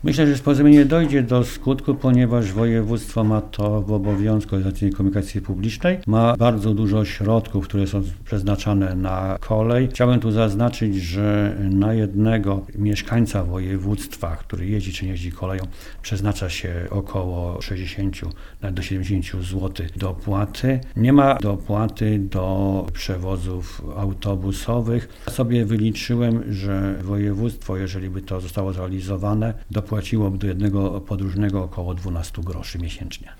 Myślę, że porozumienie dojdzie do skutku, ponieważ województwo ma to w obowiązku organizacyjnej komunikacji publicznej. Ma bardzo dużo środków, które są przeznaczane na kolej. Chciałbym tu zaznaczyć, że na jednego mieszkańca województwa, który jeździ czy nie jeździ koleją, przeznacza się około 60 nawet do 70 zł dopłaty. Nie ma dopłaty do przewozów autobusowych. Sobie wyliczyłem, że województwo, jeżeli by to zostało zrealizowane, dopłaciłoby do jednego podróżnego około 12 groszy miesięcznie.